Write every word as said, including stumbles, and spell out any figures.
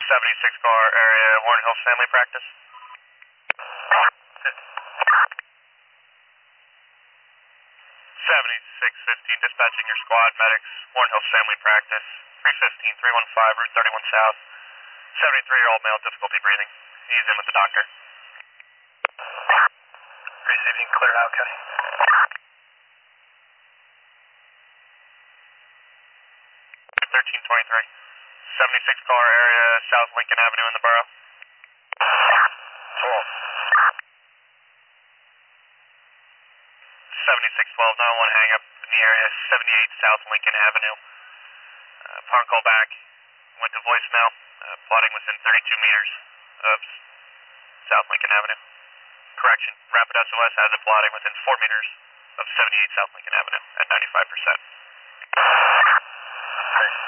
seventy-six car area, Warren Hills Family Practice. seventy-six fifteen, dispatching your squad medics, Warren Hills Family Practice, three fifteen, three one five, Route thirty-one South, seventy-three-year-old male, difficulty breathing. He's in with the doctor. Receiving, cleared out, Kenny. thirteen twenty-three, seventy-six car area, South Lincoln Avenue in the borough. twelve. seventy-six twelve, nine one hang up in the area, seventy-eight South Lincoln Avenue. Uh, upon call back, went to voicemail, uh, plotting within thirty-two meters of South Lincoln Avenue. Correction, Rapid S O S has it plotting within four meters of seventy-eight South Lincoln Avenue at ninety-five percent. Hey.